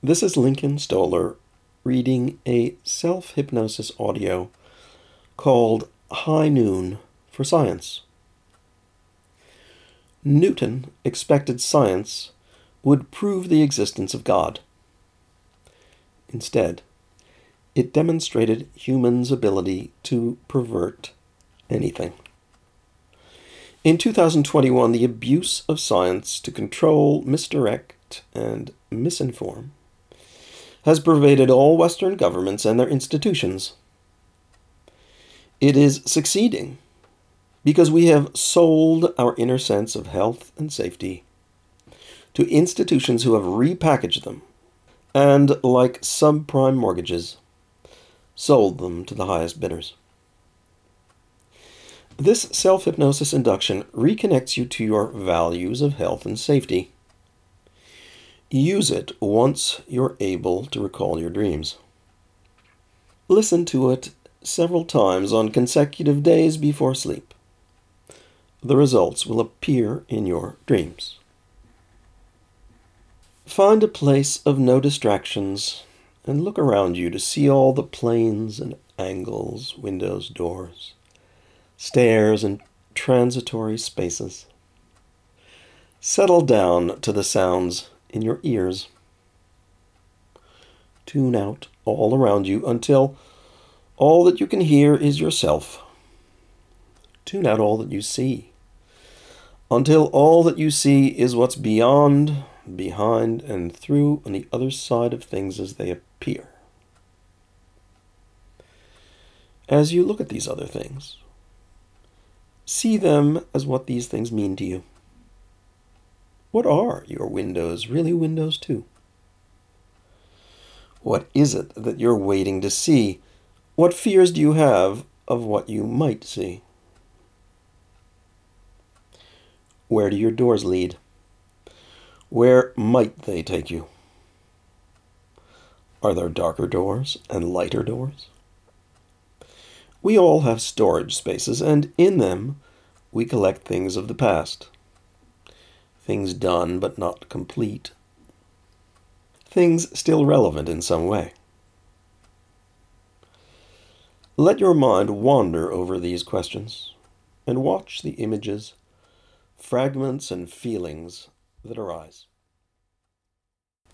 This is Lincoln Stoller reading a self-hypnosis audio called High Noon for Science. Newton expected science would prove the existence of God. Instead, it demonstrated humans' ability to pervert anything. In 2021, the abuse of science to control, misdirect, and misinform has pervaded all Western governments and their institutions. It is succeeding because we have sold our inner sense of health and safety to institutions who have repackaged them and, like subprime mortgages, sold them to the highest bidders. This self-hypnosis induction reconnects you to your values of health and safety. Use it once you're able to recall your dreams. Listen to it several times on consecutive days before sleep. The results will appear in your dreams. Find a place of no distractions and look around you to see all the planes and angles, windows, doors, stairs, and transitory spaces. Settle down to the sounds in your ears. Tune out all around you until all that you can hear is yourself. Tune out all that you see until all that you see is what's beyond, behind, and through on the other side of things as they appear. As you look at these other things, see them as what these things mean to you. What are your windows really windows to? What is it that you're waiting to see? What fears do you have of what you might see? Where do your doors lead? Where might they take you? Are there darker doors and lighter doors? We all have storage spaces, and in them we collect things of the past. Things done but not complete. Things still relevant in some way. Let your mind wander over these questions and watch the images, fragments, and feelings that arise.